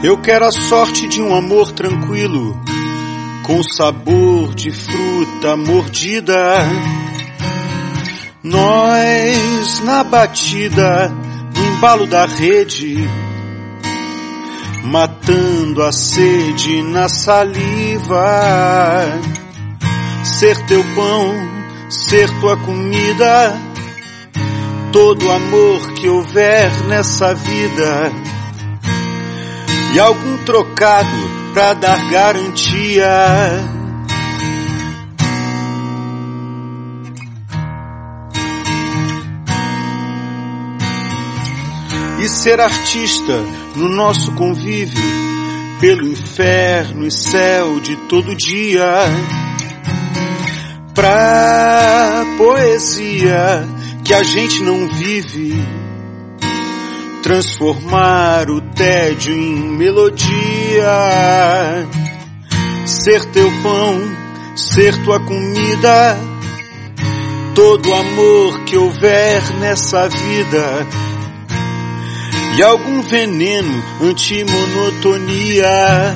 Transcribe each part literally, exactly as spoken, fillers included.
Eu quero a sorte de um amor tranquilo, com sabor de fruta mordida. Nós na batida, no embalo da rede, matando a sede na saliva. Ser teu pão, ser tua comida, todo amor que houver nessa vida. E algum trocado pra dar garantia. E ser artista no nosso convívio, pelo inferno e céu de todo dia. Pra poesia que a gente não vive, transformar o tédio em melodia. Ser teu pão, ser tua comida, todo amor que houver nessa vida. E algum veneno anti-monotonia.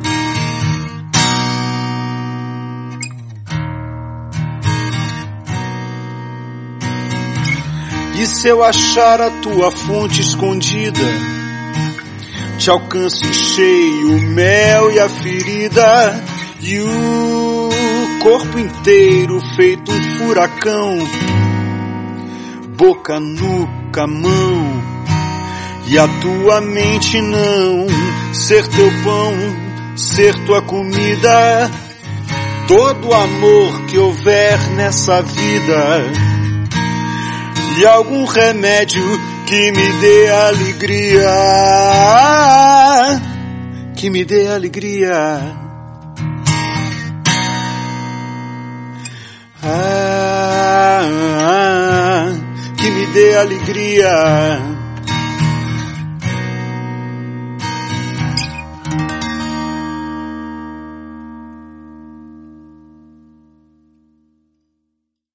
E se eu achar a tua fonte escondida, te alcanço em cheio o mel e a ferida, e o corpo inteiro feito um furacão, boca, nuca, mão, e a tua mente não. Ser teu pão, ser tua comida, todo amor que houver nessa vida. E algum remédio que me dê alegria, que me dê alegria. Ah, ah, que me dê alegria.